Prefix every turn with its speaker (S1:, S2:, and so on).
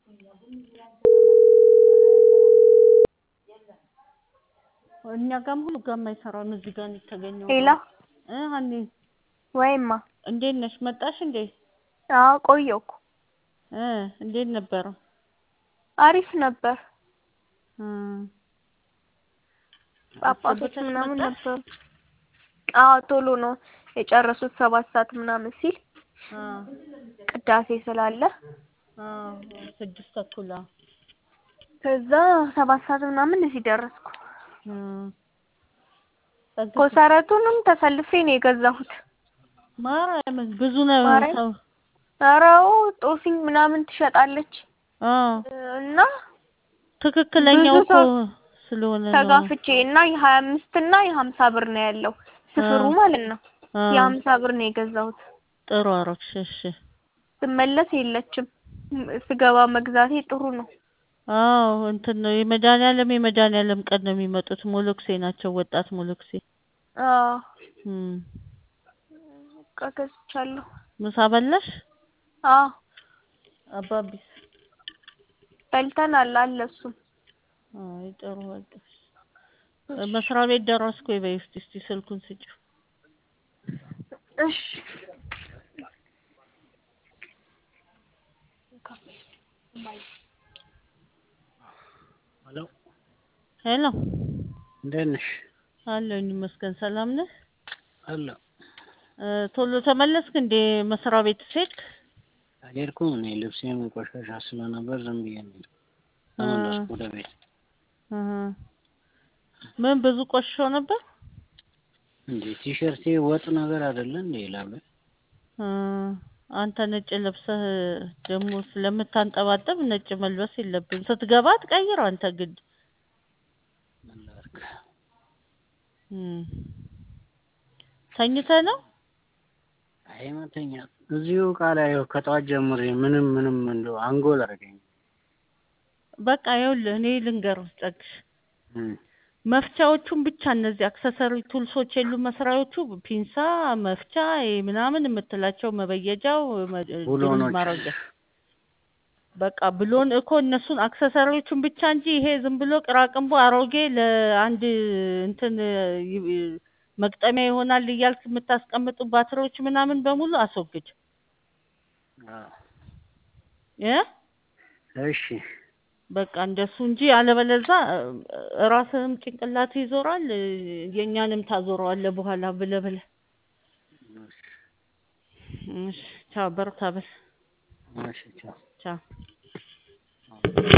S1: እኛ ጋርም ሁሉ ጋር የማይሰራውን እዚህ ጋር ነው የተገኘው።
S2: ሄላ
S1: ሀኒ
S2: ወይማ
S1: እንዴት ነሽ? መጣሽ እንዴ?
S2: አዎ ቆየሁ እኮ።
S1: እንዴት ነበር?
S2: አሪፍ ነበር። ጳጳሶች
S1: አስገብተሽ
S2: ምናምን
S1: መጣሽ?
S2: ነበር። አዎ ቶሎ ነው የጨረሱት 7 ሰዓት ምናምን ሲል ቅዳሴ ስላለ
S1: 6 ተኩል
S2: ከዛ 7 ሰዓት ምናምን እዚህ ደረስኩ።
S1: ጠግሽ
S2: ኮሰረቱንም ተሰልፌ ነው የገዛሁት።
S1: ማርያም ብዙ ነው ሰው።
S2: አራው ጦስኝ ምናምን ትሸጣለች እና
S1: ትክክለኛው እኮ ስለሆነ ነው
S2: ተጋፍቼ እና የ25 እና የ50 ብር ነው ያለው ስፍሩ ማለት ነው። የ50 ብር ነው የገዛሁት።
S1: ጥሩ አረግሽ። እሺ
S2: ስመለስ የለችም። ስገባ መግዛቴ ጥሩ ነው።
S1: አዎ እንትን ነው የመድኃኒዓለም ቀን ነው የሚመጡት። ሞሎክሴ ናቸው፣ ወጣት ሞሎክሴ።
S2: ገዝቻለሁ።
S1: ምሳ በላሽ? አባቢስ
S2: በልተናል አለ እሱም።
S1: አይ ጥሩ በቃ። መስሪያ ቤት ደረስኩ በይ እስቲ ስልኩን ስጪው።
S2: እሺ
S1: ሄሎ
S3: እንዴት ነሽ?
S1: አለሁኝ ይመስገን። ሰላም ነህ?
S3: አለሁ።
S1: ቶሎ ተመለስክ እንዴ መስሪያ ቤት ሄድክ?
S3: አልሄድኩም። እኔ ልብሴም ቆሻሻ ስለነበር ዝም ብዬ ነው ተመለስኩ ወደ ቤት።
S1: ምን ብዙ ቆሽሾ ነበር
S3: እንዴ? ቲሸርቴ ወጥ ነገር አይደለ እንዴ ይላል።
S1: አንተ ነጭ ለብሰህ ደግሞ ስለምታንጠባጠብ ነጭ መልበስ የለብህም። ስትገባ ትቀይረው አንተ ግድ። ተኝተህ ነው?
S3: አይ መተኛ እዚሁ ቃል ከጠዋት ጀምሬ ምንም እንደው አንጎል አረገኝ።
S1: በቃ ይኸውልህ እኔ ልንገርህ ጠግሽ መፍቻዎቹን ብቻ እነዚህ አክሰሰሪ ቱልሶች የሉ መስሪያዎቹ ፒንሳ መፍቻ ምናምን የምትላቸው መበየጃው ድብል ማረጃ በቃ ብሎን እኮ እነሱን አክሰሰሪዎቹን ብቻ እንጂ ይሄ ዝም ብሎ ቅራቅንቦ አሮጌ ለአንድ እንትን መግጠሚያ ይሆናል እያልክ የምታስቀምጡ ባትሪዎች ምናምን በሙሉ አስወግድ።
S3: እሺ
S1: በቃ እንደሱ እንጂ አለበለዛ ራስህም ጭንቅላት ይዞራል የኛንም ታዞረዋለህ በኋላ ብለህ። እሺ ቻው በርታ በል።
S3: እሺ ቻው።